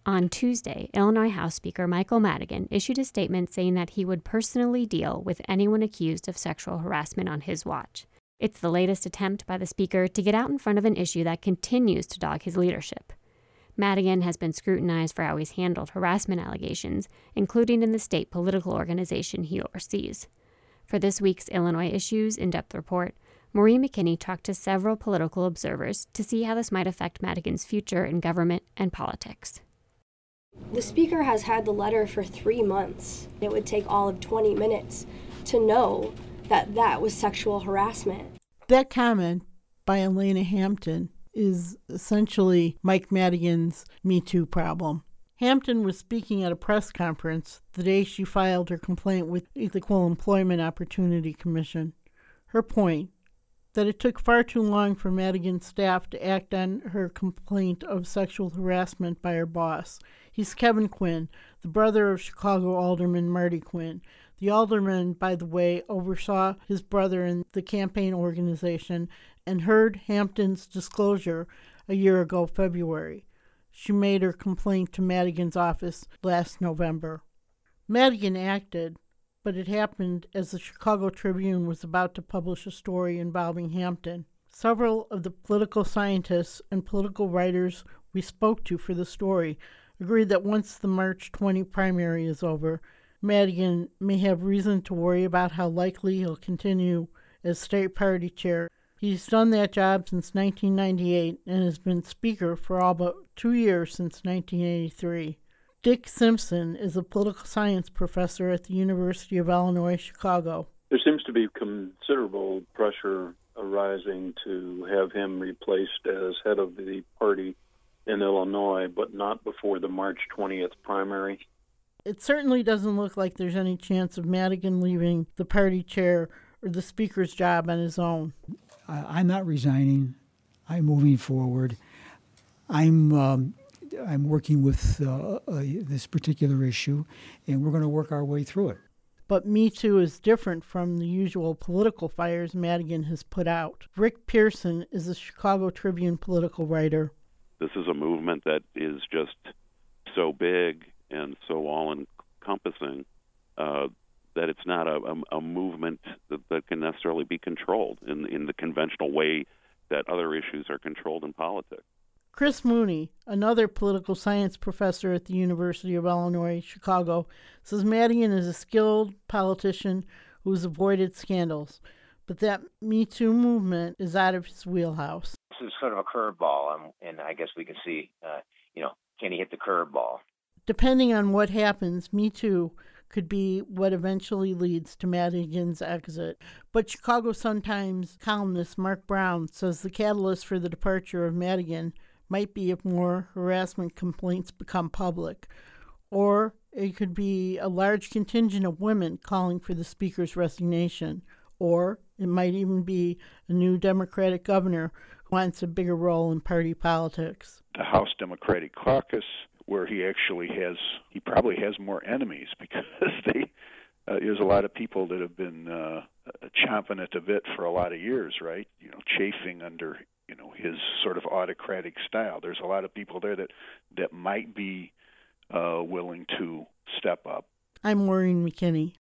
On Tuesday, Illinois House Speaker Michael Madigan issued a statement saying that he would personally deal with anyone accused of sexual harassment on his watch. It's the latest attempt by the Speaker to get out in front of an issue that continues to dog his leadership. Madigan has been scrutinized for how he's handled harassment allegations, including in the state political organization he oversees. For this week's Illinois Issues in-depth report, Maureen McKinney talked to several political observers to see how this might affect Madigan's future in government and politics. The Speaker has had the letter for 3 months. It would take all of 20 minutes to know that that was sexual harassment. That comment by Elena Hampton is essentially Mike Madigan's Me Too problem. Hampton was speaking at a press conference the day she filed her complaint with the Equal Employment Opportunity Commission. Her point, that it took far too long for Madigan's staff to act on her complaint of sexual harassment by her boss. He's Kevin Quinn, the brother of Chicago Alderman Marty Quinn. The alderman, by the way, oversaw his brother in the campaign organization and heard Hampton's disclosure a year ago, February. She made her complaint to Madigan's office last November. Madigan acted, but it happened as the Chicago Tribune was about to publish a story involving Hampton. Several of the political scientists and political writers we spoke to for the story agreed that once the March 20 primary is over, Madigan may have reason to worry about how likely he'll continue as state party chair. He's done that job since 1998 and has been speaker for all but 2 years since 1983. Dick Simpson is a political science professor at the University of Illinois, Chicago. There seems to be considerable pressure arising to have him replaced as head of the party in Illinois, but not before the March 20th primary. It certainly doesn't look like there's any chance of Madigan leaving the party chair or the speaker's job on his own. I'm not resigning. I'm moving forward. I'm working with this particular issue, and we're going to work our way through it. But Me Too is different from the usual political fires Madigan has put out. Rick Pearson is a Chicago Tribune political writer. This is a movement that is just so big and so all-encompassing that it's not a movement that can necessarily be controlled in the conventional way that other issues are controlled in politics. Chris Mooney, another political science professor at the University of Illinois, Chicago, says Madigan is a skilled politician who has avoided scandals, but that Me Too movement is out of his wheelhouse. This is sort of a curveball, and I guess we can see, can he hit the curveball? Depending on what happens, Me Too could be what eventually leads to Madigan's exit. But Chicago Sun-Times columnist Mark Brown says the catalyst for the departure of Madigan might be if more harassment complaints become public, or it could be a large contingent of women calling for the speaker's resignation, or it might even be a new Democratic governor who wants a bigger role in party politics. The House Democratic Caucus, where he probably has more enemies because there's a lot of people that have been chomping at the bit for a lot of years, right? Chafing under his sort of autocratic style. There's a lot of people there that might be willing to step up. I'm Maureen McKinney.